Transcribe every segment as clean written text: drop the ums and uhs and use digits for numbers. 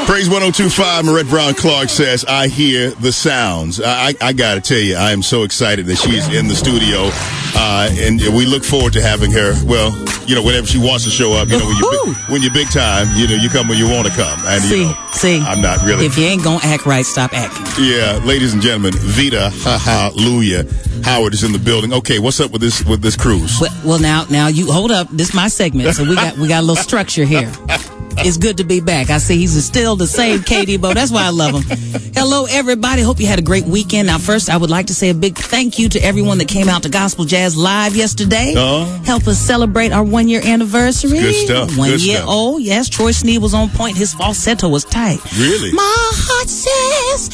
Praise 102.5, Marette Brown Clark says, I hear the sounds. I got to tell you, I am so excited that she's in the studio. And we look forward to having her. Well, you know, whenever she wants to show up, you know, when you're big time, you know, you come when you want to come. And, see, I'm not really. If you ain't going to act right, stop acting. Yeah, ladies and gentlemen, Vita, hallelujah. Howard is in the building. Okay, what's up with this cruise? Well, now you hold up. This is my segment, so we got a little structure here. It's good to be back. I see he's still the same KD Bo. That's why I love him. Hello, everybody. Hope you had a great weekend. Now, first, I would like to say a big thank you to everyone that came out to Gospel Jazz Live yesterday. Help us celebrate our 1-year anniversary. Good stuff. 1 year old. Yes, Troy Sneed was on point. His falsetto was tight. Really? My heart says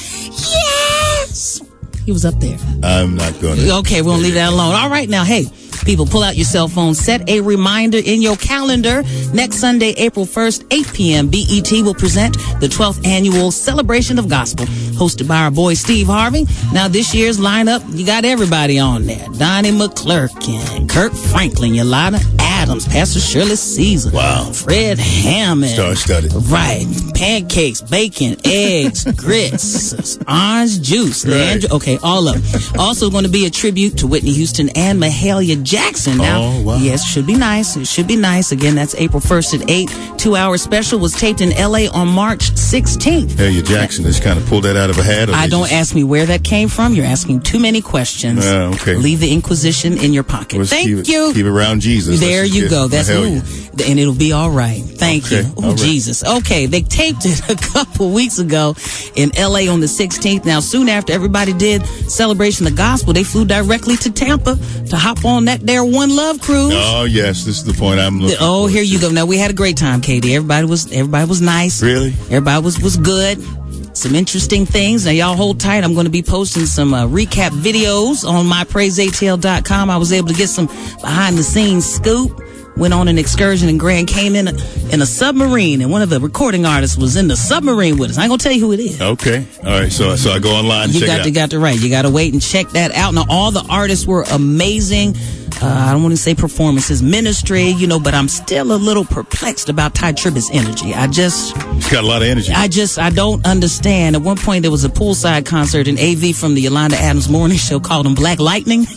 yes. He was up there. I'm not going to. Okay, we're going to leave that alone. All right, now, hey. People, pull out your cell phone. Set a reminder in your calendar. Next Sunday, April 1st, 8 p.m., BET will present the 12th annual Celebration of Gospel, hosted by our boy Steve Harvey. Now, this year's lineup, you got everybody on there. Donnie McClurkin, Kirk Franklin, Yolanda Adams, Pastor Shirley Caesar. Wow. Fred Hammond. Star-studded. Right. Pancakes, bacon, eggs, grits, orange juice. Right. Okay, all of them. Also going to be a tribute to Whitney Houston and Mahalia Jackson. Now, wow. Yes, should be nice. It should be nice. Again, that's April 1st at 8. 2-hour special was taped in L.A. on March 16th. Mahalia Jackson just kind of pulled that out of a hat. Don't ask me where that came from. You're asking too many questions. Okay. Leave the Inquisition in your pocket. Thank you. Keep it around Jesus. There you go. That's and it'll be all right. Thank you. Oh, right. Jesus. Okay, they taped it a couple weeks ago in L.A. on the 16th. Now, soon after everybody did Celebration of Gospel, they flew directly to Tampa to hop on that there One Love cruise. Oh, yes. This is the point I'm looking for. Here you go. Now, we had a great time, Katie. Everybody was nice. Really? Everybody was good. Some interesting things. Now, y'all hold tight. I'm going to be posting some recap videos on mypraiseatl.com. I was able to get some behind-the-scenes scoop. Went on an excursion in Grand Cayman in a submarine, and one of the recording artists was in the submarine with us. I ain't gonna tell you who it is. Okay, all right. So I go online and check it out. You got to wait and check that out. Now, all the artists were amazing. I don't want to say performances, ministry, but I'm still a little perplexed about Ty Tribbett's energy. He's got a lot of energy. I don't understand. At one point, there was a poolside concert, and AV from the Yolanda Adams Morning Show called him Black Lightning.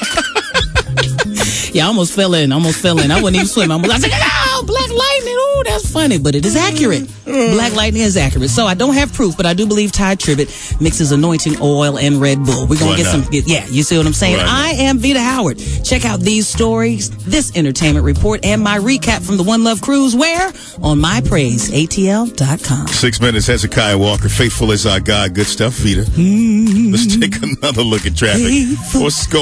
Yeah, I almost fell in. I wouldn't even swim. I was like, oh, Black Lightning. Oh, that's funny. But it is accurate. Black Lightning is accurate. So I don't have proof, but I do believe Ty Tribbett mixes anointing oil and Red Bull. We're going to get you see what I'm saying? I am Vita Howard. Check out these stories, this entertainment report, and my recap from the One Love Cruise. Where? On mypraiseatl.com. 6 minutes, Hezekiah Walker. Faithful is our God. Good stuff, Vita. Let's take another look at traffic. What's going